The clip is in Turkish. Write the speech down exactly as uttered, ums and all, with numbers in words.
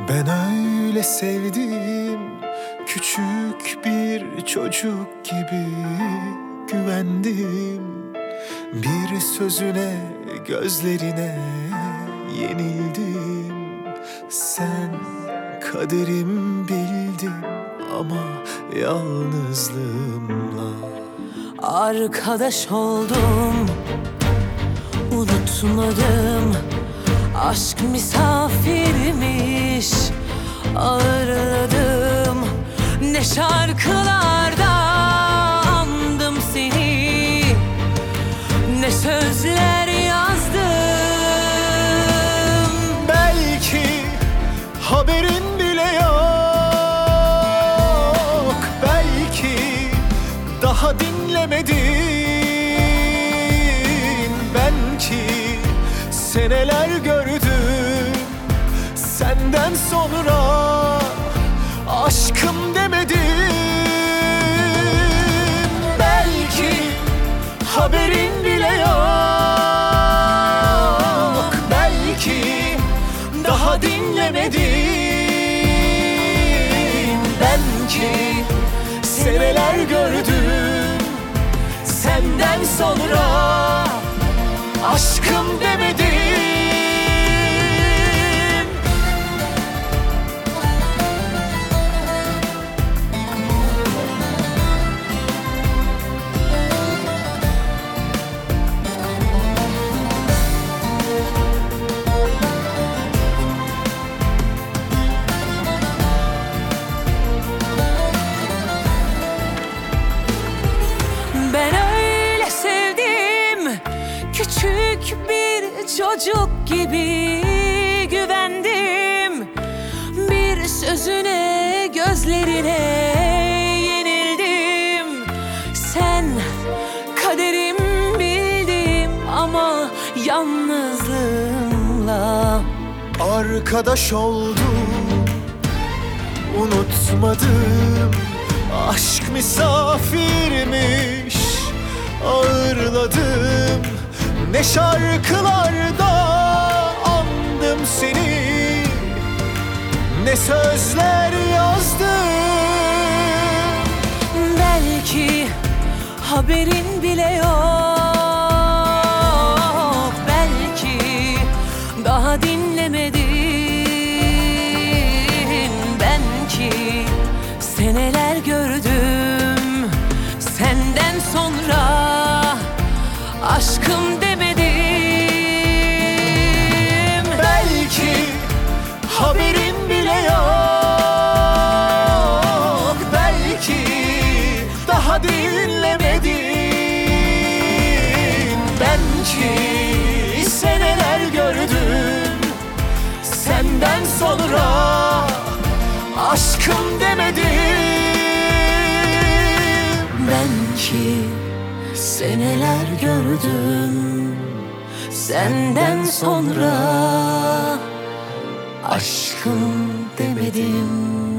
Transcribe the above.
Ben öyle sevdim, küçük bir çocuk gibi güvendim. Bir sözüne, gözlerine yenildim. Sen kaderim bildin ama yalnızlığımla. Arkadaş oldum, unutmadım. Aşk misafirmiş, ağırladım. Ne şarkılarda andım seni, ne sözler yazdım. Belki haberin bile yok, belki daha dinlemedin. Belki seneler gördüm senden sonra, aşkım demedim. Belki haberin bile yok, belki daha dinlemedin. Belki seneler gördüm senden sonra, aşkım demedim. Ben öyle sevdim, küçük bir çocuk gibi güvendim. Bir sözüne, gözlerine yenildim. Sen kaderim bildim ama yalnızlığımla. Arkadaş oldum, unutmadım. Aşk misafirmiş, ağırladım. Ne şarkılarda andım seni, ne sözler yazdım. Belki haberin bile yok, belki daha dinlemedin. Belki seneler gördüm senden sonra, aşkım demedim. Belki haberin bile yok, belki daha dinlemedin. Belki seneler gördüm senden sonra, aşkım demedim. Belki seneler gördüm senden sonra, aşkım demedim.